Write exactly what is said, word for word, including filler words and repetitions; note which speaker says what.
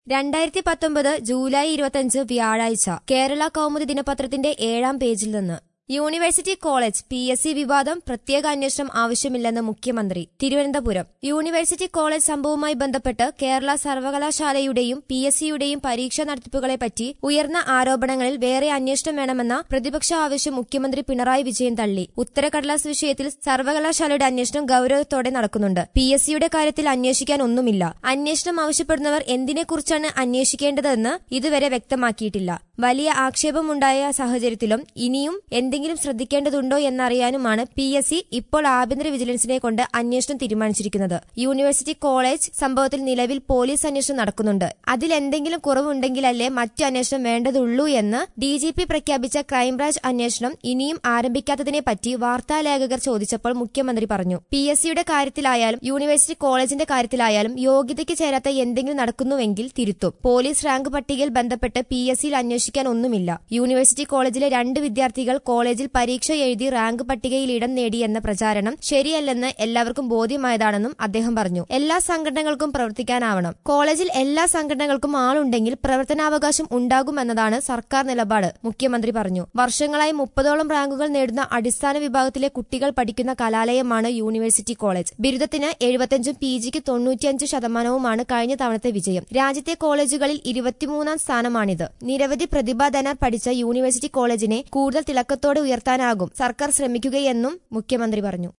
Speaker 1: രണ്ടായിരത്തി പത്തൊമ്പത് ജൂലൈ ഇരുപത്തിയഞ്ച് വ്യാഴാഴ്ച കേരള കൗമുദി ദിനപത്രത്തിന്റെ ഏഴാം പേജിൽ നിന്ന് university college P S C വിവാദം പ്രത്യേക അന്വേഷണം ആവശ്യമില്ലെന്ന് മുഖ്യമന്ത്രി. തിരുവനന്തപുരം യൂണിവേഴ്സിറ്റി കോളേജ് സംഭവവുമായി ബന്ധപ്പെട്ട് കേരള സർവകലാശാലയുടെയും പി എസ് സിയുടെയും പരീക്ഷാ നടത്തിപ്പുകളെപ്പറ്റി ഉയർന്ന ആരോപണങ്ങളിൽ വേറെ അന്വേഷണം വേണമെന്ന പ്രതിപക്ഷ ആവശ്യം മുഖ്യമന്ത്രി പിണറായി വിജയൻ തള്ളി. ഉത്തരക്കടലാസ് വിഷയത്തിൽ സർവകലാശാലയുടെ അന്വേഷണം ഗൌരവത്തോടെ നടക്കുന്നുണ്ട്. പി എസ് സിയുടെ കാര്യത്തിൽ അന്വേഷിക്കാൻ ഒന്നുമില്ല. അന്വേഷണം ആവശ്യപ്പെടുന്നവർ എന്തിനെക്കുറിച്ചാണ് അന്വേഷിക്കേണ്ടതെന്ന് ഇതുവരെ വ്യക്തമാക്കിയിട്ടില്ല. വലിയ ആക്ഷേപമുണ്ടായ സാഹചര്യത്തിലും ഇനിയും എന്തെങ്കിലും ശ്രദ്ധിക്കേണ്ടതുണ്ടോ എന്നറിയാനുമാണ് പി എസ് സി ഇപ്പോൾ ആഭ്യന്തര വിജിലൻസിനെ കൊണ്ട് അന്വേഷണം തീരുമാനിച്ചിരിക്കുന്നത്. യൂണിവേഴ്സിറ്റി കോളേജ് സംഭവത്തിൽ നിലവിൽ പോലീസ് അന്വേഷണം നടക്കുന്നുണ്ട്. അതിലെന്തെങ്കിലും കുറവുണ്ടെങ്കിലല്ലേ മറ്റു അന്വേഷണം വേണ്ടതുള്ളൂ എന്ന് ഡി ജി പി പ്രഖ്യാപിച്ച ക്രൈംബ്രാഞ്ച് അന്വേഷണം ഇനിയും ആരംഭിക്കാത്തതിനെപ്പറ്റി വാർത്താലേഖകർ ചോദിച്ചപ്പോൾ മുഖ്യമന്ത്രി പറഞ്ഞു. പി എസ് സിയുടെ കാര്യത്തിലായാലും യൂണിവേഴ്സിറ്റി കോളേജിന്റെ കാര്യത്തിലായാലും യോഗ്യതയ്ക്ക് ചേരാത്ത എന്തെങ്കിലും നടക്കുന്നുവെങ്കിൽ തിരുത്തും. പോലീസ് റാങ്ക് പട്ടികയിൽ ബന്ധപ്പെട്ട് പി എസ് സിയിൽ അന്വേഷിക്കാൻ ഒന്നുമില്ല. യൂണിവേഴ്സിറ്റി കോളേജിലെ രണ്ട് വിദ്യാർത്ഥികൾ കോളേജിൽ പരീക്ഷ എഴുതി റാങ്ക് പട്ടികയിൽ ഇടം നേടിയെന്ന പ്രചാരണം ശരിയല്ലെന്ന് എല്ലാവർക്കും ബോധ്യമായതാണെന്നും അദ്ദേഹം പറഞ്ഞു. എല്ലാ സംഘടനകൾക്കും പ്രവർത്തിക്കാനാവണം. കോളേജിൽ എല്ലാ സംഘടനകൾക്കും ആളുണ്ടെങ്കിൽ പ്രവർത്തനാവകാശം ഉണ്ടാകുമെന്നതാണ് സർക്കാർ നിലപാട്, മുഖ്യമന്ത്രി പറഞ്ഞു. വർഷങ്ങളായി മുപ്പതോളം റാങ്കുകൾ നേടുന്ന അടിസ്ഥാന വിഭാഗത്തിലെ കുട്ടികൾ പഠിക്കുന്ന കലാലയമാണ് യൂണിവേഴ്സിറ്റി കോളേജ്. ബിരുദത്തിന് എഴുപത്തിയഞ്ചും പി ജിക്ക് തൊണ്ണൂറ്റിയഞ്ച് ശതമാനവുമാണ് കഴിഞ്ഞ തവണത്തെ വിജയം. രാജ്യത്തെ കോളേജുകളിൽ ഇരുപത്തിമൂന്നാം സ്ഥാനമാണിത്. നിരവധി പ്രതിഭാധനർ പഠിച്ച യൂണിവേഴ്സിറ്റി കോളേജിനെ കൂടുതൽ തിളക്കത്തോടെ ഉയർത്താനാകും സർക്കാർ ശ്രമിക്കുകയെന്നും മുഖ്യമന്ത്രി പറഞ്ഞു.